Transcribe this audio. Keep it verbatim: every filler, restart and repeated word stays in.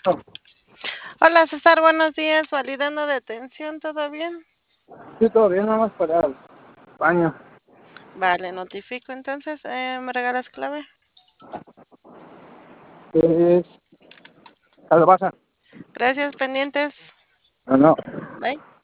Hola César, buenos días, validando detención, ¿todo bien? Sí, todo bien, nada más para el baño. Vale, notifico entonces, eh, ¿me regalas clave? Es calabaza. Gracias, pendientes. No, no. Bye.